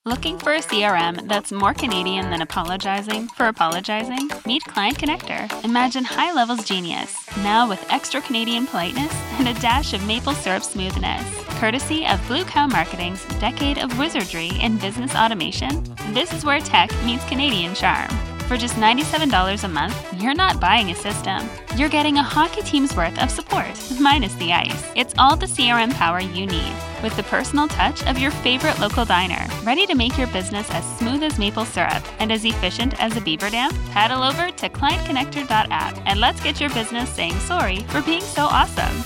Looking for a CRM that's more Canadian than apologizing for apologizing? Meet Client Connector. Imagine high levels genius, now with extra Canadian politeness and a dash of maple syrup smoothness. Courtesy of Blue Cow Marketing's decade of wizardry in business automation, this is where tech meets Canadian charm. For just $97 a month, you're not buying a system. You're getting a hockey team's worth of support, minus the ice. It's all the CRM power you need, with the personal touch of your favorite local diner. Ready to make your business as smooth as maple syrup and as efficient as a beaver dam? Paddle over to clientconnector.app and let's get your business saying sorry for being so awesome.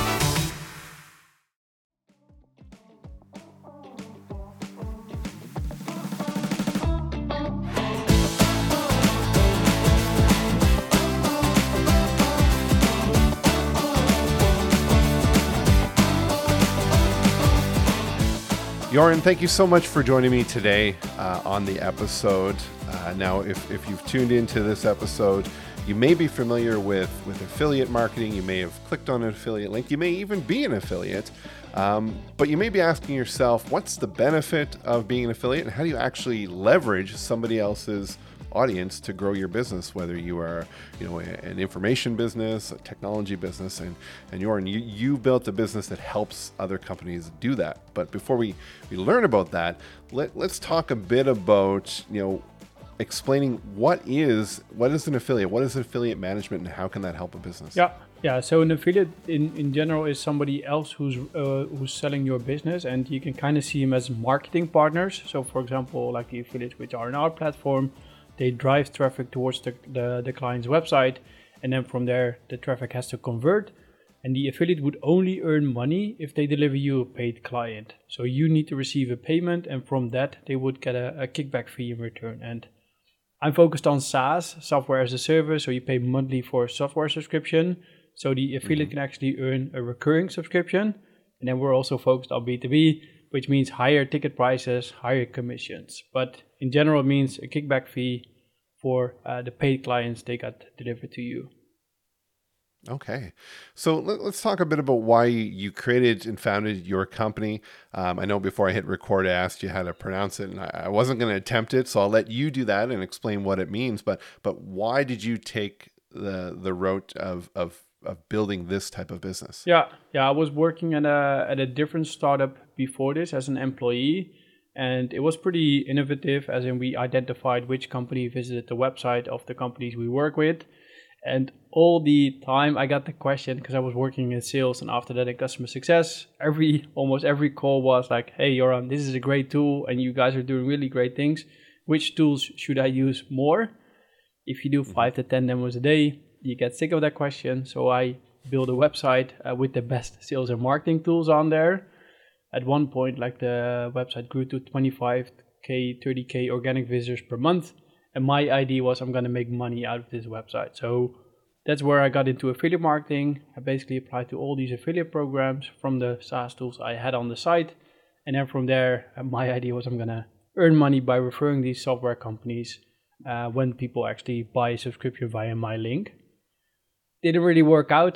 Joran, thank you so much for joining me today on the episode. Now, if you've tuned into this episode, you may be familiar with affiliate marketing. You may have clicked on an affiliate link. You may even be an affiliate. But you may be asking yourself, what's the benefit of being an affiliate, and how do you actually leverage somebody else's audience to grow your business, whether you are, an information business, a technology business, and Joran, you built a business that helps other companies do that. But before we learn about that, let's talk a bit about, explaining what is an affiliate, what is affiliate management, and how can that help a business? Yeah. So an affiliate in general is somebody else who's selling your business, and you can kind of see them as marketing partners. So for example, like the affiliates which are on our platform, they drive traffic towards the client's website, and then from there the traffic has to convert, and the affiliate would only earn money if they deliver you a paid client. So you need to receive a payment, and from that they would get a kickback fee in return. And I'm focused on SaaS, software as a service, so you pay monthly for a software subscription. So the affiliate can actually earn a recurring subscription. And then we're also focused on B2B, which means higher ticket prices, higher commissions. But in general, it means a kickback fee for the paid clients they got delivered to you. Okay. So let's talk a bit about why you created and founded your company. I know before I hit record, I asked you how to pronounce it, and I wasn't going to attempt it, so I'll let you do that and explain what it means. But why did you take the route of building this type of business? Yeah. I was working at a different startup before this as an employee, and it was pretty innovative, as in we identified which company visited the website of the companies we work with. And all the time I got the question, because I was working in sales and after that in customer success, almost every call was like, hey, Joran, this is a great tool and you guys are doing really great things. Which tools should I use more? If you do 5 to 10 demos a day, you get sick of that question. So I built a website with the best sales and marketing tools on there. At one point, the website grew to 25K, 30K organic visitors per month. And my idea was I'm going to make money out of this website. So that's where I got into affiliate marketing. I basically applied to all these affiliate programs from the SaaS tools I had on the site. And then from there, my idea was I'm going to earn money by referring these software companies when people actually buy a subscription via my link. Didn't really work out.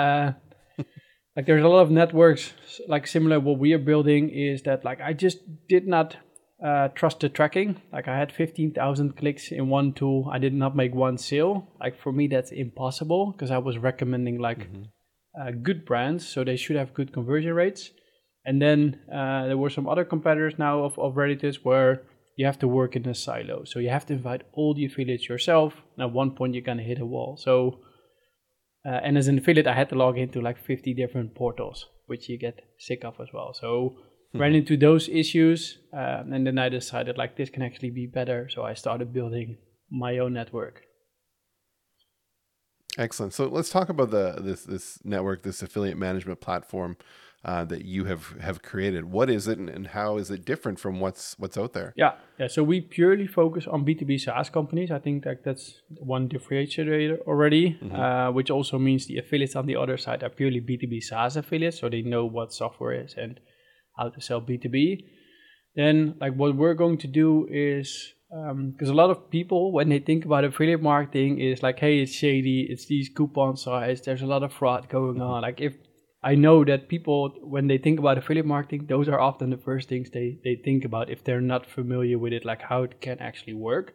There's a lot of networks, similar what we are building is that I just did not trust the tracking. I had 15,000 clicks in one tool. I did not make one sale. For me, that's impossible because I was recommending good brands, so they should have good conversion rates. And then there were some other competitors now of Redditus where you have to work in a silo. So you have to invite all the affiliates yourself. And at one point, you're going to hit a wall. So, and as an affiliate, I had to log into 50 different portals, which you get sick of as well. So ran into those issues, and then I decided this can actually be better. So I started building my own network. Excellent. So let's talk about this network, this affiliate management platform that you have created. What is it, and how is it different from what's out there? Yeah. So we purely focus on B2B SaaS companies. I think that's one differentiator already, which also means the affiliates on the other side are purely B2B SaaS affiliates, so they know what software is and how to sell B2B. Then what we're going to do is, because a lot of people, when they think about affiliate marketing, is hey, it's shady, it's these coupon sites, there's a lot of fraud going on. If I know that people, when they think about affiliate marketing, those are often the first things they think about if they're not familiar with it, like how it can actually work.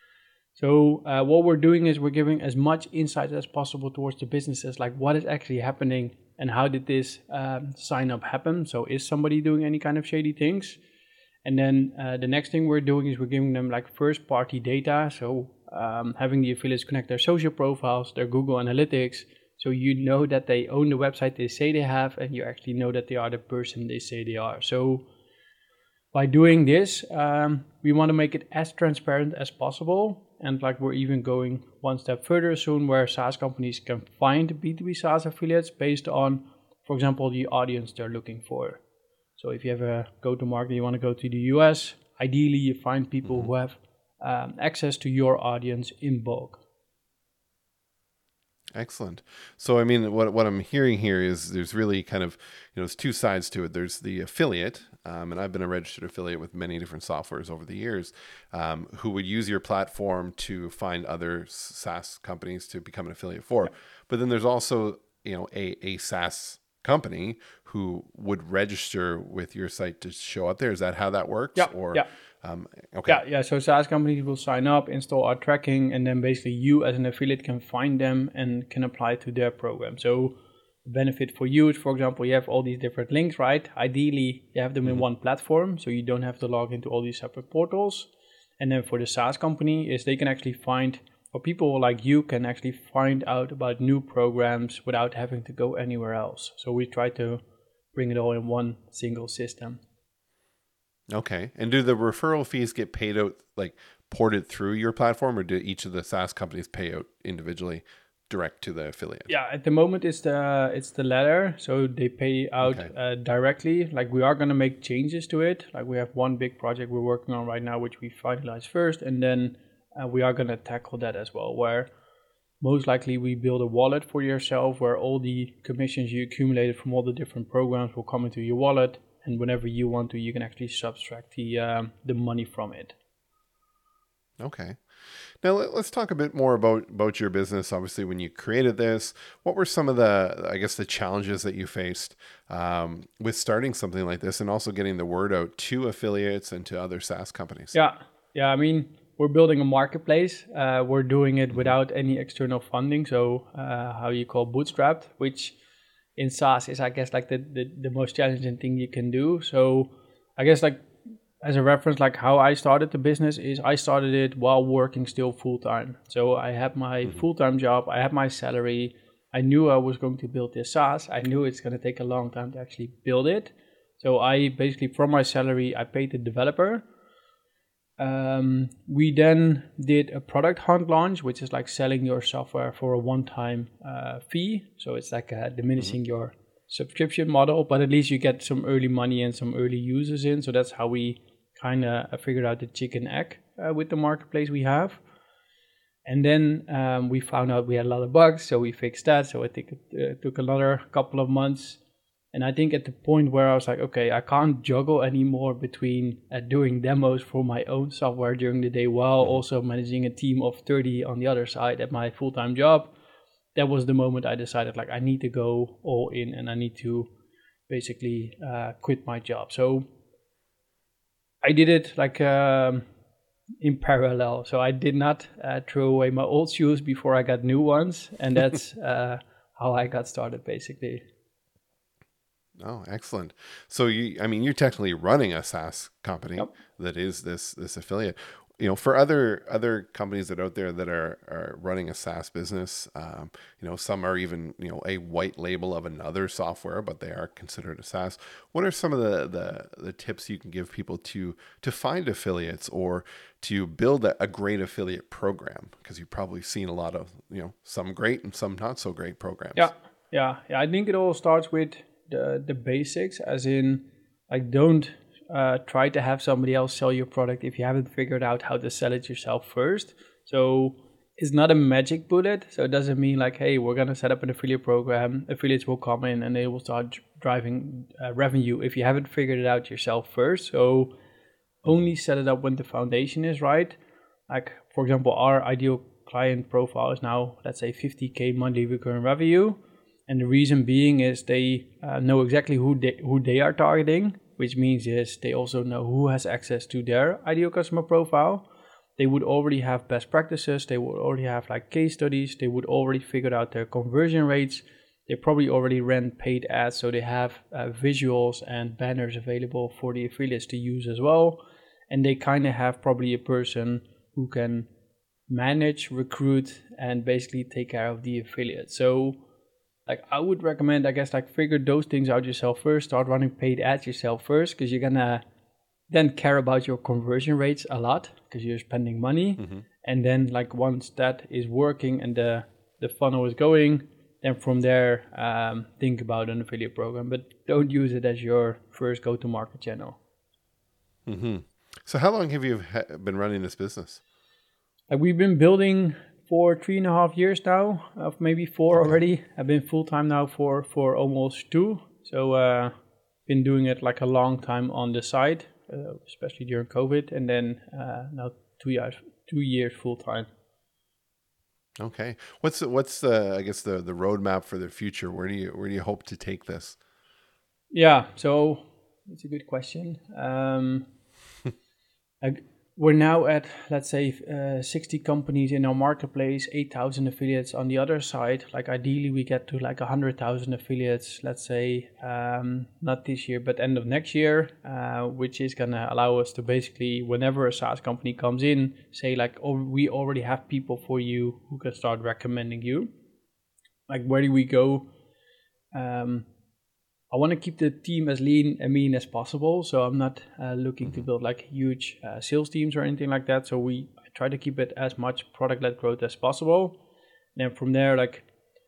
So what we're doing is we're giving as much insight as possible towards the businesses, like what is actually happening and how did this sign up happen? So is somebody doing any kind of shady things? And then the next thing we're doing is we're giving them like first party data. So having the affiliates connect their social profiles, their Google Analytics. So you know that they own the website they say they have, and you actually know that they are the person they say they are. So by doing this, we want to make it as transparent as possible. And like we're even going one step further soon, where SaaS companies can find B2B SaaS affiliates based on, for example, the audience they're looking for. So if you have a go-to-market, you want to go to the US, ideally you find people who have access to your audience in bulk. Excellent. So, I mean, what I'm hearing here is there's really kind of, there's two sides to it. There's the affiliate, and I've been a registered affiliate with many different softwares over the years, who would use your platform to find other SaaS companies to become an affiliate for. Yeah. But then there's also, a SaaS company who would register with your site to show up there. Is that how that works? Yeah. Or, yeah. Okay. Yeah. So SaaS companies will sign up, install our tracking, and then basically you as an affiliate can find them and can apply to their program. So the benefit for you is, for example, you have all these different links, right? Ideally, you have them in one platform, so you don't have to log into all these separate portals. And then for the SaaS company is they can actually find, or people like you can actually find out about new programs without having to go anywhere else. So we try to bring it all in one single system. Okay. And do the referral fees get paid out, like ported through your platform, or do each of the SaaS companies pay out individually direct to the affiliate? Yeah, at the moment it's the latter. So they pay out directly. Like we are going to make changes to it. Like we have one big project we're working on right now, which we finalize first. And then we are going to tackle that as well, where most likely we build a wallet for yourself where all the commissions you accumulated from all the different programs will come into your wallet. And whenever you want to, you can actually subtract the money from it. Okay. Now let's talk a bit more about your business. Obviously, when you created this, what were some of the challenges that you faced with starting something like this, and also getting the word out to affiliates and to other SaaS companies? Yeah. I mean, we're building a marketplace. We're doing it without any external funding. So how you call bootstrapped, which in SaaS is, I guess, like the most challenging thing you can do. So I guess like as a reference, like how I started the business is I started it while working still full-time. So I had my full-time job, I had my salary. I knew I was going to build this SaaS. I knew it's going to take a long time to actually build it. So I basically, from my salary, I paid the developer. We then did a product hunt launch, which is like selling your software for a one-time fee. So it's like diminishing your subscription model, but at least you get some early money and some early users in. So that's how we kind of figured out the chicken egg with the marketplace we have. And then we found out we had a lot of bugs, so we fixed that. So I think it took another couple of months. And I think at the point where I was like, okay, I can't juggle anymore between doing demos for my own software during the day while also managing a team of 30 on the other side at my full-time job. That was the moment I decided, like, I need to go all in and I need to basically quit my job. So I did it like in parallel. So I did not throw away my old shoes before I got new ones. And that's how I got started, basically. Oh, excellent. So you're technically running a SaaS company that is this affiliate. For other companies that are out there that are running a SaaS business, some are even, a white label of another software, but they are considered a SaaS. What are some of the tips you can give people to find affiliates or to build a great affiliate program? Because you've probably seen a lot of, some great and some not so great programs. Yeah. I think it all starts with the basics, as in, like, don't try to have somebody else sell your product if you haven't figured out how to sell it yourself first. So it's not a magic bullet. So it doesn't mean like, hey, we're going to set up an affiliate program. Affiliates will come in and they will start driving revenue if you haven't figured it out yourself first. So only set it up when the foundation is right. Like, for example, our ideal client profile is now, let's say, 50K monthly recurring revenue. And the reason being is they know exactly who they are targeting, which means is they also know who has access to their ideal customer profile. They would already have best practices. They would already have like case studies. They would already figured out their conversion rates. They probably already ran paid ads, so they have visuals and banners available for the affiliates to use as well. And they kind of have probably a person who can manage, recruit, and basically take care of the affiliate. So like I would recommend, I guess, like figure those things out yourself first. Start running paid ads yourself first, because you're gonna then care about your conversion rates a lot because you're spending money. Mm-hmm. And then like once that is working and the funnel is going, then from there, think about an affiliate program, but don't use it as your first go-to-market channel. Mm-hmm. So how long have you been running this business? We've been building for 3.5 years now, of maybe 4 already. I've been full-time now for almost 2. So been doing it like a long time on the side, especially during COVID, and then now 2 years full-time. Okay. What's the I guess the roadmap for the future? Where do you hope to take this? Yeah, so that's a good question. We're now at, let's say, 60 companies in our marketplace, 8,000 affiliates on the other side. Like ideally we get to like 100,000 affiliates, let's say, not this year, but end of next year, which is going to allow us to basically, whenever a SaaS company comes in, say like, oh, we already have people for you who can start recommending you. Like where do we go? I want to keep the team as lean and mean as possible. So I'm not looking to build like huge sales teams or anything like that. So I try to keep it as much product-led growth as possible. And then from there, like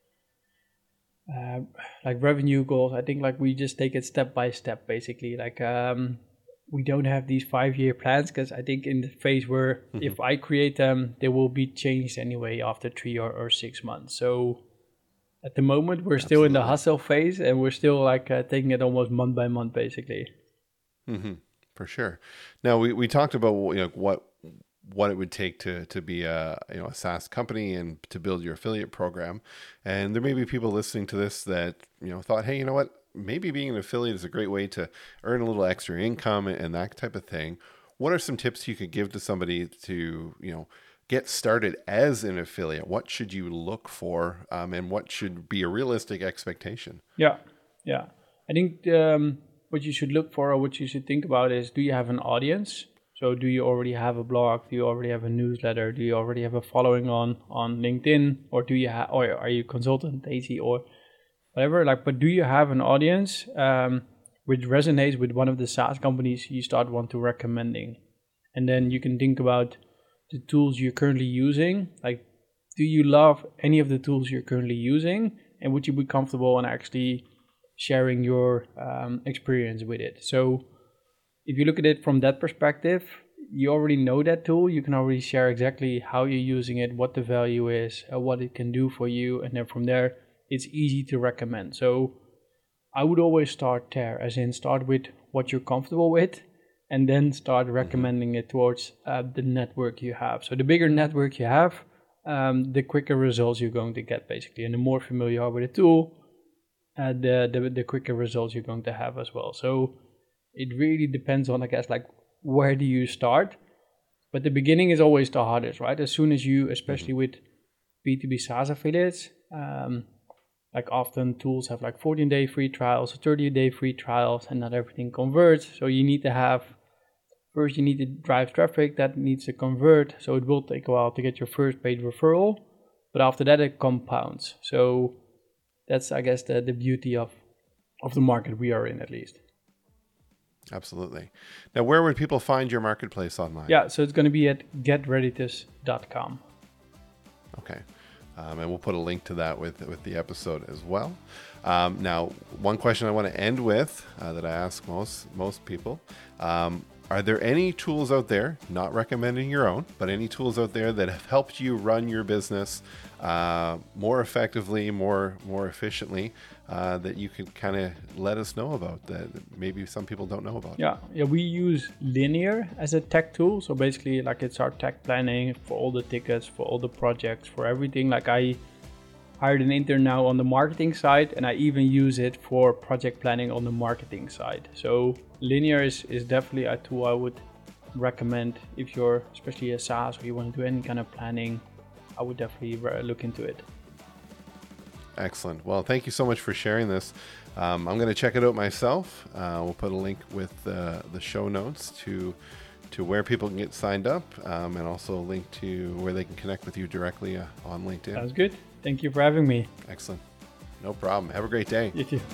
revenue goals, I think like we just take it step by step, basically. Like we don't have these 5-year plans, because I think in the phase where if I create them, they will be changed anyway after 3 or 6 months. So at the moment, we're still in the hustle phase, and we're still like taking it almost month by month, basically. Mm-hmm. For sure. Now we talked about what it would take to be a SaaS company and to build your affiliate program, and there may be people listening to this that thought, hey, you know what? Maybe being an affiliate is a great way to earn a little extra income and that type of thing. What are some tips you could give to somebody to get started as an affiliate? What should you look for, and what should be a realistic expectation? Yeah. I think what you should look for, or what you should think about, is, do you have an audience? So do you already have a blog? Do you already have a newsletter? Do you already have a following on LinkedIn? Or do you or are you consultant, AZ, or whatever? But do you have an audience which resonates with one of the SaaS companies you want to recommending? And then you can think about the tools you're currently using. Like, do you love any of the tools you're currently using? And would you be comfortable in actually sharing your experience with it? So if you look at it from that perspective, you already know that tool. You can already share exactly how you're using it, what the value is, what it can do for you. And then from there, it's easy to recommend. So I would always start there, as in start with what you're comfortable with, and then start recommending it towards the network you have. So the bigger network you have, the quicker results you're going to get, basically. And the more familiar you are with the tool, the quicker results you're going to have as well. So it really depends on, I guess, like, where do you start? But the beginning is always the hardest, right? As soon as you, especially with B2B SaaS affiliates, like often tools have like 14-day free trials, 30-day free trials, and not everything converts. So you need to have, first you need to drive traffic that needs to convert. So it will take a while to get your first paid referral, but after that it compounds. So that's, I guess, the beauty of the market we are in, at least. Absolutely. Now, where would people find your marketplace online? Yeah, so it's going to be at getreditus.com. Okay. And we'll put a link to that with the episode as well. Now, one question I want to end with that I ask most people. Are there any tools out there, not recommending your own, but any tools out there that have helped you run your business more effectively, more efficiently, that you could kind of let us know about, that maybe some people don't know about? Yeah, we use Linear as a tech tool. So basically, like, it's our tech planning for all the tickets, for all the projects, for everything. Like I hired an intern now on the marketing side, and I even use it for project planning on the marketing side. So Linear is definitely a tool I would recommend if you're especially a SaaS or you want to do any kind of planning. I would definitely look into it. Excellent. Well, thank you so much for sharing this. I'm going to check it out myself. We'll put a link with the show notes to where people can get signed up, and also a link to where they can connect with you directly on LinkedIn. Sounds good. Thank you for having me. Excellent. No problem. Have a great day. You too.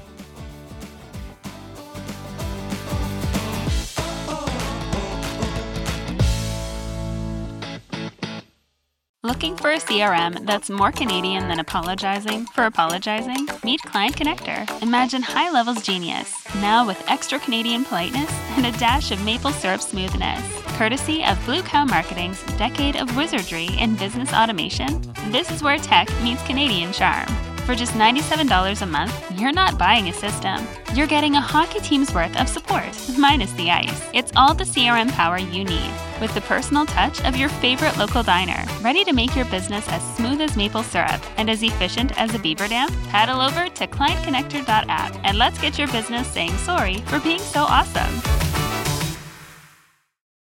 Looking for a CRM that's more Canadian than apologizing for apologizing? Meet Client Connector. Imagine high levels genius, now with extra Canadian politeness and a dash of maple syrup smoothness. Courtesy of Blue Cow Marketing's decade of wizardry in business automation, this is where tech meets Canadian charm. For just $97 a month, you're not buying a system. You're getting a hockey team's worth of support, minus the ice. It's all the CRM power you need, with the personal touch of your favorite local diner, ready to make your business as smooth as maple syrup and as efficient as a beaver dam. Paddle over to clientconnector.app and let's get your business saying sorry for being so awesome.